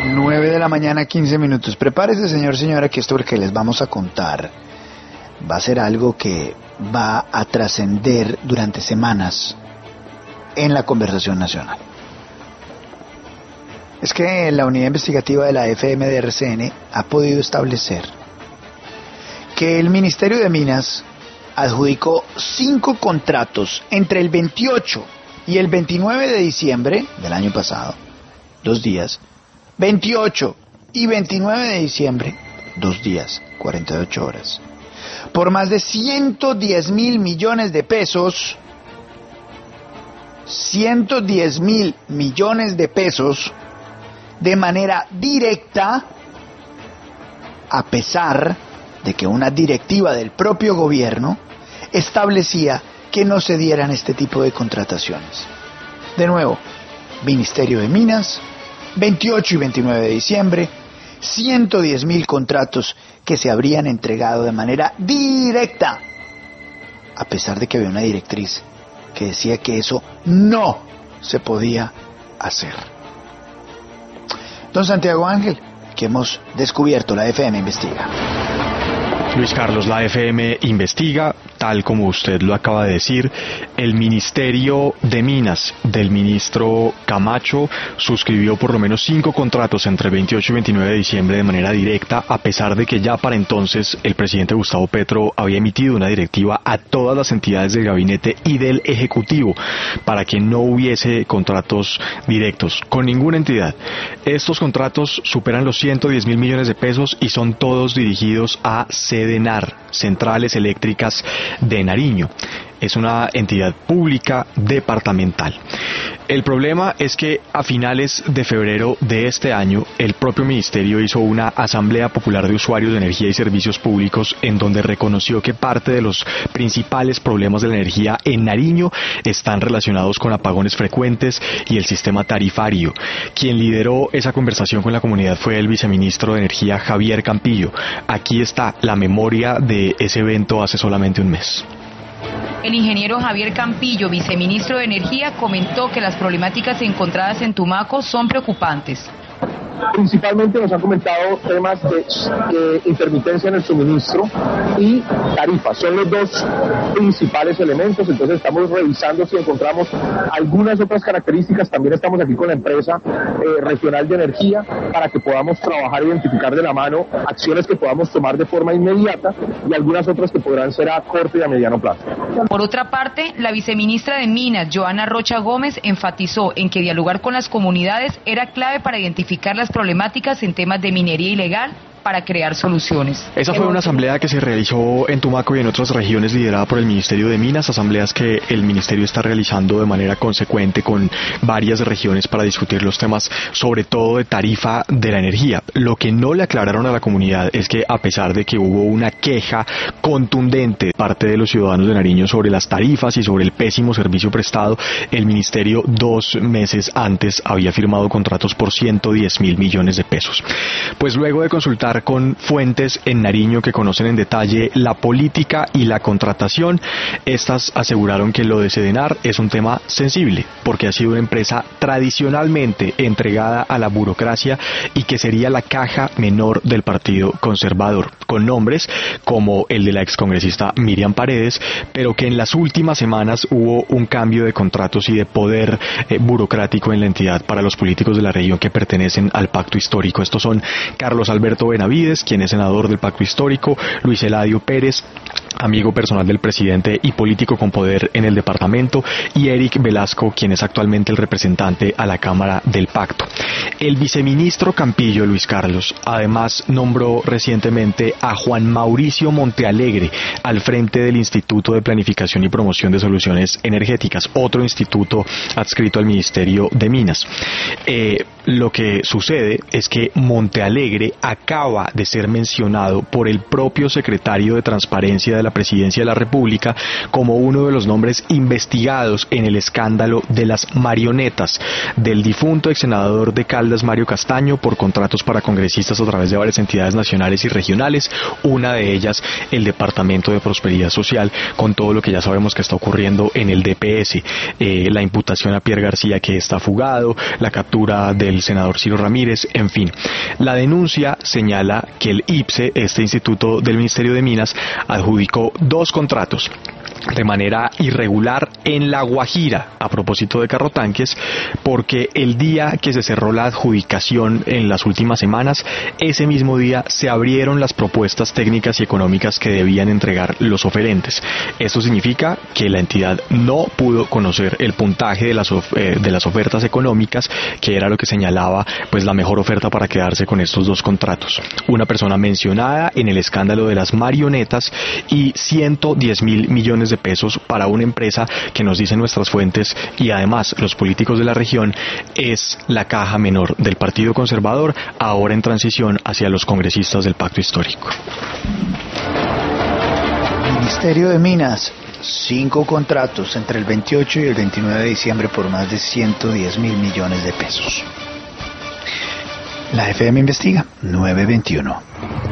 9 de la mañana, 15 minutos. Prepárese, señora, que esto que les vamos a contar va a ser algo que va a trascender durante semanas en la conversación nacional. Es que la unidad investigativa de la FM de RCN ha podido establecer que el Ministerio de Minas adjudicó 5 contratos entre el 28 y el 29 de diciembre del año pasado, 2 días, 28 y 29 de diciembre, 2 días, 48 horas, por más de 110.000 millones de pesos, 110.000 millones de pesos, de manera directa, a pesar de que una directiva del propio gobierno establecía que no se dieran este tipo de contrataciones. De nuevo, Ministerio de Minas, 28 y 29 de diciembre, 110.000 contratos que se habrían entregado de manera directa, a pesar de que había una directriz que decía que eso no se podía hacer. Don Santiago Ángel, que hemos descubierto, la FM investiga. Luis Carlos, la FM investiga, tal como usted lo acaba de decir. El Ministerio de Minas del ministro Camacho suscribió por lo menos 5 contratos entre el 28 y 29 de diciembre de manera directa, a pesar de que ya para entonces el presidente Gustavo Petro había emitido una directiva a todas las entidades del gabinete y del Ejecutivo para que no hubiese contratos directos con ninguna entidad. Estos contratos superan los 110.000 millones de pesos y son todos dirigidos a Sedenar, Centrales Eléctricas de Nariño. Es una entidad pública departamental. El problema es que a finales de febrero de este año, el propio ministerio hizo una asamblea popular de usuarios de energía y servicios públicos en donde reconoció que parte de los principales problemas de la energía en Nariño están relacionados con apagones frecuentes y el sistema tarifario. Quien lideró esa conversación con la comunidad fue el viceministro de Energía, Javier Campillo. Aquí está la memoria de ese evento hace solamente un mes. El ingeniero Javier Campillo, viceministro de Energía, comentó que las problemáticas encontradas en Tumaco son preocupantes. Principalmente nos han comentado temas de intermitencia en el suministro y tarifas. Son los dos principales elementos. Entonces estamos revisando si encontramos algunas otras características. También estamos aquí con la empresa regional de energía para que podamos trabajar e identificar de la mano acciones que podamos tomar de forma inmediata y algunas otras que podrán ser a corto y a mediano plazo. Por otra parte, la viceministra de Minas, Joana Rocha Gómez, enfatizó en que dialogar con las comunidades era clave para identificar las problemáticas en temas de minería ilegal para crear soluciones. Esa fue una asamblea que se realizó en Tumaco y en otras regiones liderada por el Ministerio de Minas, asambleas que el Ministerio está realizando de manera consecuente con varias regiones para discutir los temas, sobre todo de tarifa de la energía. Lo que no le aclararon a la comunidad es que a pesar de que hubo una queja contundente de parte de los ciudadanos de Nariño sobre las tarifas y sobre el pésimo servicio prestado, el Ministerio 2 meses antes había firmado contratos por 110.000 millones de pesos. Pues luego de consultar con fuentes en Nariño que conocen en detalle la política y la contratación, estas aseguraron que lo de Sedenar es un tema sensible, porque ha sido una empresa tradicionalmente entregada a la burocracia y que sería la caja menor del Partido Conservador, con nombres como el de la excongresista Miriam Paredes, pero que en las últimas semanas hubo un cambio de contratos y de poder burocrático en la entidad para los políticos de la región que pertenecen al pacto histórico. Estos son Carlos Alberto Benavides, quien es senador del pacto histórico, Luis Eladio Pérez, amigo personal del presidente y político con poder en el departamento, y Eric Velasco, quien es actualmente el representante a la Cámara del Pacto. El viceministro Campillo, Luis Carlos, además nombró recientemente a Juan Mauricio Montealegre al frente del Instituto de Planificación y Promoción de Soluciones Energéticas, otro instituto adscrito al Ministerio de Minas. Lo que sucede es que Montealegre acaba de ser mencionado por el propio secretario de Transparencia de la Presidencia de la República como uno de los nombres investigados en el escándalo de las marionetas del difunto ex senador de Caldas, Mario Castaño, por contratos para congresistas a través de varias entidades nacionales y regionales, una de ellas el Departamento de Prosperidad Social, con todo lo que ya sabemos que está ocurriendo en el DPS, la imputación a Pierre García, que está fugado, la captura del el senador Ciro Ramírez, en fin. La denuncia señala que el IPSE, este instituto del Ministerio de Minas, adjudicó 2 contratos de manera irregular en La Guajira, a propósito de carrotanques, porque el día que se cerró la adjudicación en las últimas semanas, ese mismo día se abrieron las propuestas técnicas y económicas que debían entregar los oferentes. Esto significa que la entidad no pudo conocer el puntaje de las ofertas económicas, que era lo que señalaba pues la mejor oferta para quedarse con estos 2 contratos. Una persona mencionada en el escándalo de las marionetas y 110.000 millones de pesos para una empresa que, nos dicen nuestras fuentes y además los políticos de la región, es la caja menor del Partido Conservador, ahora en transición hacia los congresistas del Pacto Histórico. Ministerio de Minas, 5 contratos entre el 28 y el 29 de diciembre por más de 110.000 millones de pesos. La FM investiga, 921.